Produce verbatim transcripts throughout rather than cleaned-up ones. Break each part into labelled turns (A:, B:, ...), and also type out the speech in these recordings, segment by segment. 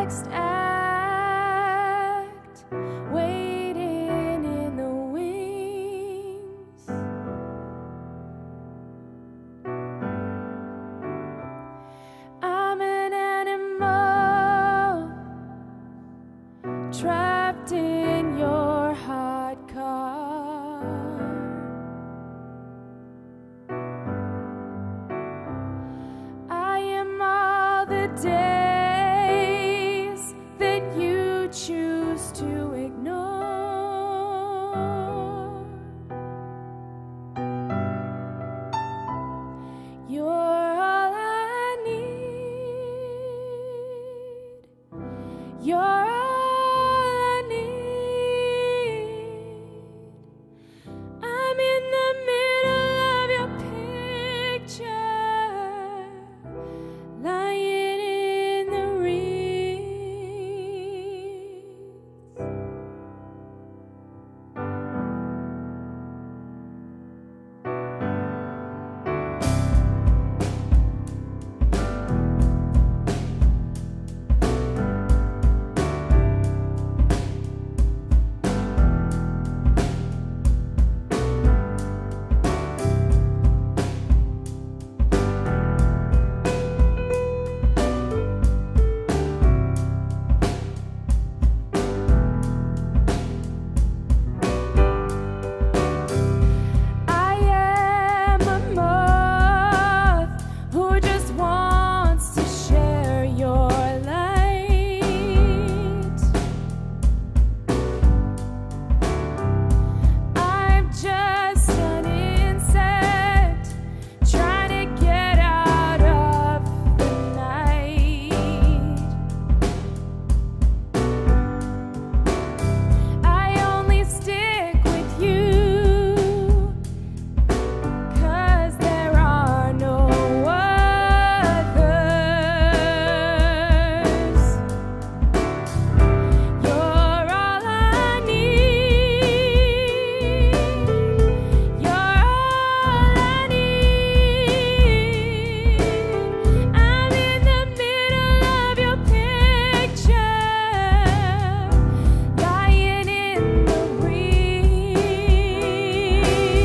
A: next act, waiting in the wings. I'm an animal trapped in your hot car. I am all the days that you choose to ignore. You're all I need. You're all I need. I'm in the middle of your picture, lying in the reeds. I am a moth who just wants to share your light. I'm just an insect trying to get out of the night. I only stick with you 'cause there are no others. You're all I need. You're all I need. I'm in the middle of your picture, lying in the reeds.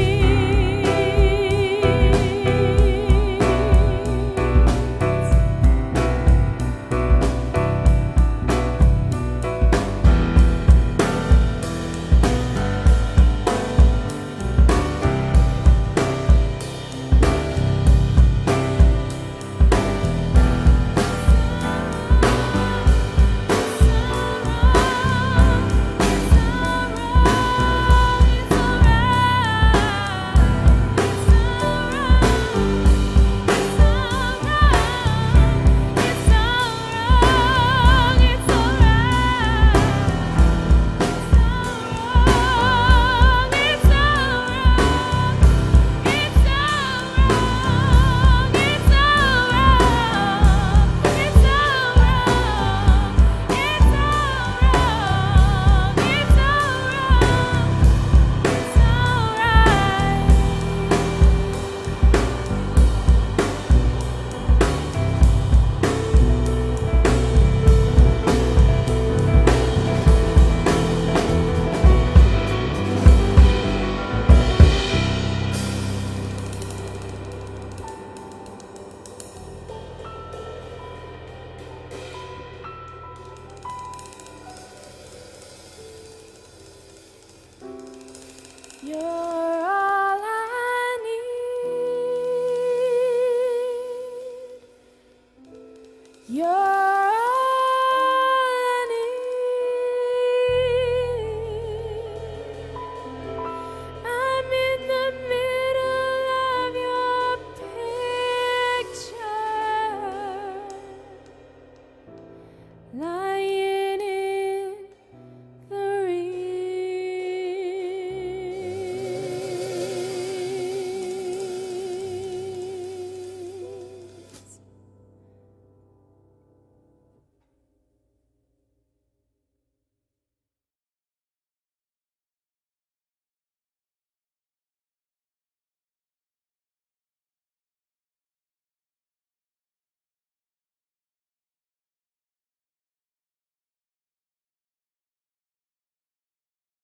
A: You're all I need. You're